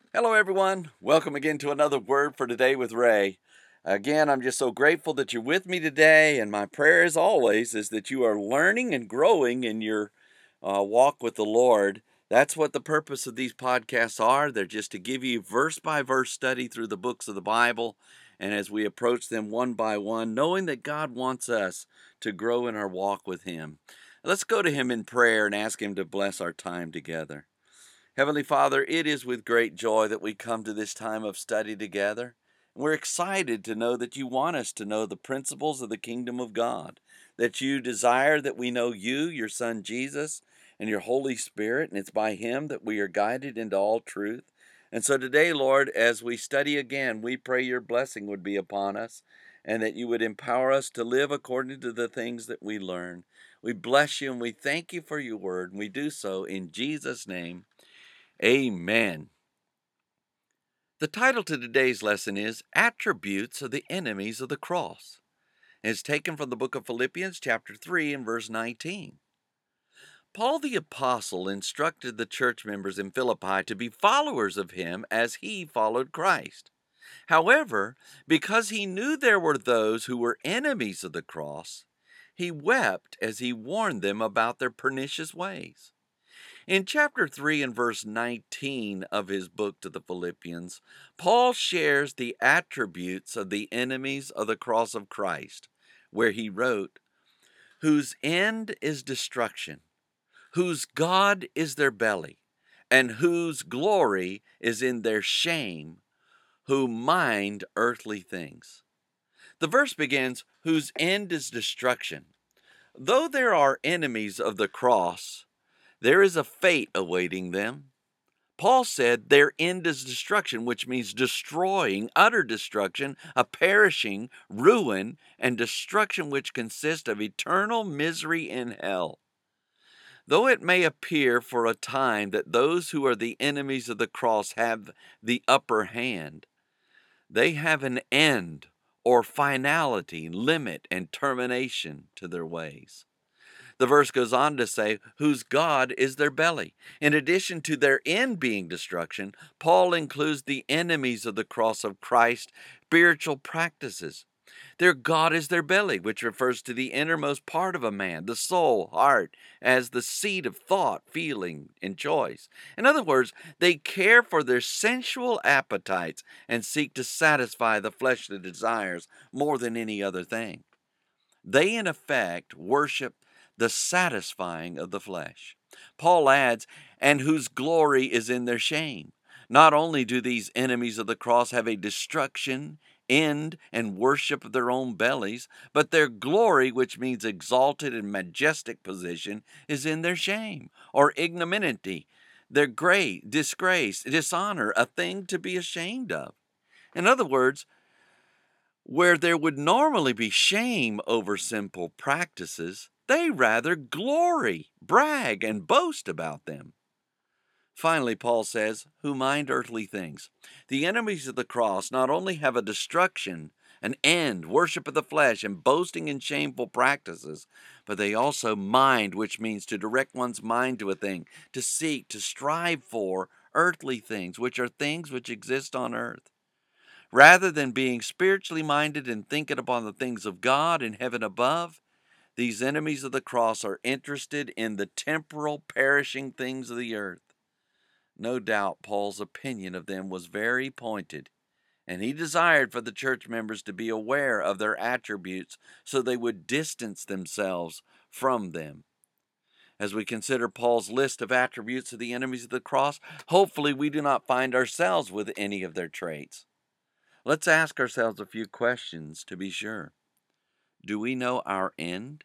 Hello, everyone. Welcome again to another Word for Today with Ray. Again, I'm just so grateful that you're with me today, and my prayer, as always, is that you are learning and growing in your walk with the Lord. That's what the purpose of these podcasts are. They're just to give you verse by verse study through the books of the Bible, and as we approach them one by one, knowing that God wants us to grow in our walk with Him. Let's go to Him in prayer and ask Him to bless our time together. Heavenly Father, it is with great joy that we come to this time of study together. We're excited to know that you want us to know the principles of the kingdom of God, that you desire that we know you, your Son Jesus, and your Holy Spirit, and it's by Him that we are guided into all truth. And so today, Lord, as we study again, we pray your blessing would be upon us, and that you would empower us to live according to the things that we learn. We bless you and we thank you for your word, and we do so in Jesus' name. Amen. The title to today's lesson is Attributes of the Enemies of the Cross. It's taken from the book of Philippians, chapter 3, and verse 19. Paul the Apostle instructed the church members in Philippi to be followers of him as he followed Christ. However, because he knew there were those who were enemies of the cross, he wept as he warned them about their pernicious ways. In chapter 3 and verse 19 of his book to the Philippians, Paul shares the attributes of the enemies of the cross of Christ, where he wrote, "Whose end is destruction, whose God is their belly, and whose glory is in their shame, who mind earthly things." The verse begins, "Whose end is destruction." Though there are enemies of the cross, there is a fate awaiting them. Paul said their end is destruction, which means destroying, utter destruction, a perishing, ruin, and destruction which consists of eternal misery in hell. Though it may appear for a time that those who are the enemies of the cross have the upper hand, they have an end or finality, limit, and termination to their ways. The verse goes on to say, whose God is their belly. In addition to their end being destruction, Paul includes the enemies of the cross of Christ, spiritual practices. Their God is their belly, which refers to the innermost part of a man, the soul, heart, as the seat of thought, feeling, and choice. In other words, they care for their sensual appetites and seek to satisfy the fleshly desires more than any other thing. They, in effect, worship the satisfying of the flesh. Paul adds, and whose glory is in their shame. Not only do these enemies of the cross have a destruction, end, and worship of their own bellies, but their glory, which means exalted and majestic position, is in their shame or ignominy, their great disgrace, dishonor, a thing to be ashamed of. In other words, where there would normally be shame over simple practices, they rather glory, brag, and boast about them. Finally, Paul says, who mind earthly things. The enemies of the cross not only have a destruction, an end, worship of the flesh, and boasting in shameful practices, but they also mind, which means to direct one's mind to a thing, to seek, to strive for earthly things, which are things which exist on earth. Rather than being spiritually minded and thinking upon the things of God in heaven above, these enemies of the cross are interested in the temporal, perishing things of the earth. No doubt Paul's opinion of them was very pointed, and he desired for the church members to be aware of their attributes so they would distance themselves from them. As we consider Paul's list of attributes of the enemies of the cross, hopefully we do not find ourselves with any of their traits. Let's ask ourselves a few questions to be sure. Do we know our end?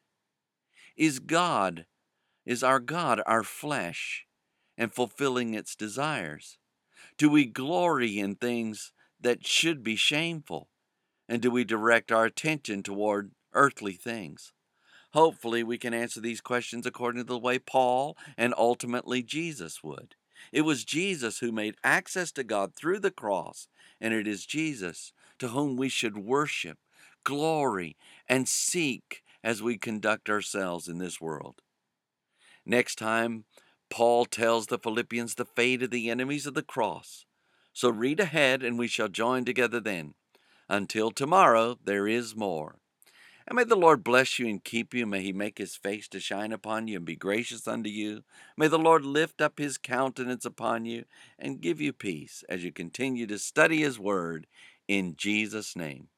Is God, is our God our flesh and fulfilling its desires? Do we glory in things that should be shameful? And do we direct our attention toward earthly things? Hopefully, we can answer these questions according to the way Paul and ultimately Jesus would. It was Jesus who made access to God through the cross, and it is Jesus to whom we should worship, glory, and seek as we conduct ourselves in this world. Next time, Paul tells the Philippians the fate of the enemies of the cross. So read ahead and we shall join together then. Until tomorrow, there is more. And may the Lord bless you and keep you. May he make his face to shine upon you and be gracious unto you. May the Lord lift up his countenance upon you and give you peace as you continue to study his word in Jesus' name.